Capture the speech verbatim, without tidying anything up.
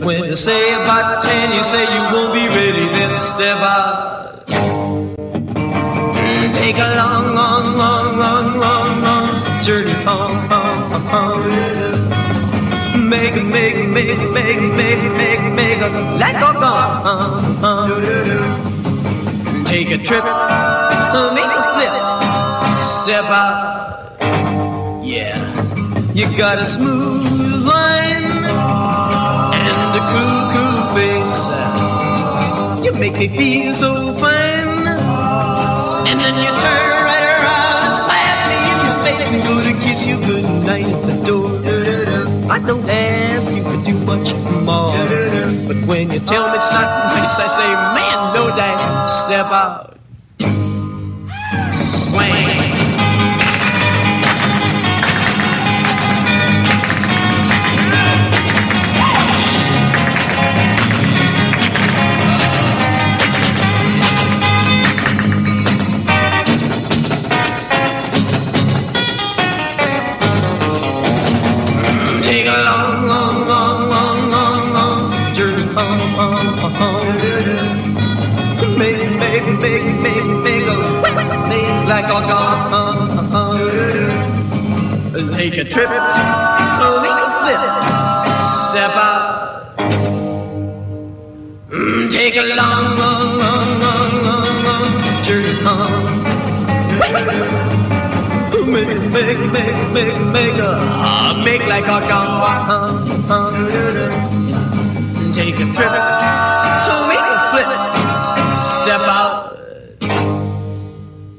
when they say about ten, you say you won't be ready, then step out. Take a long, long, long, long, long, long journey home, home, home. Make it, make it, make it, make it, make it, make it, make it, let go, gone. Take a trip, make a flip, step out. Yeah, you got a smooth line and a cool, cool face. You make me feel so fine. And then you turn right around and slap me in the face and go to kiss you goodnight at the door. I don't ask you for too much more, but when you tell me it's not nice, I say, man, no dice, step out. Swing. Take a long, long, long, long, long, long journey home, home, home. Make, make, make, make, make a make like a gone. Take a trip, make a flip, step out. Take a long, long, long, long, long, long journey home. Make, make, make, make, make a uh, make like a gong. Take a trip, make a flip, step out.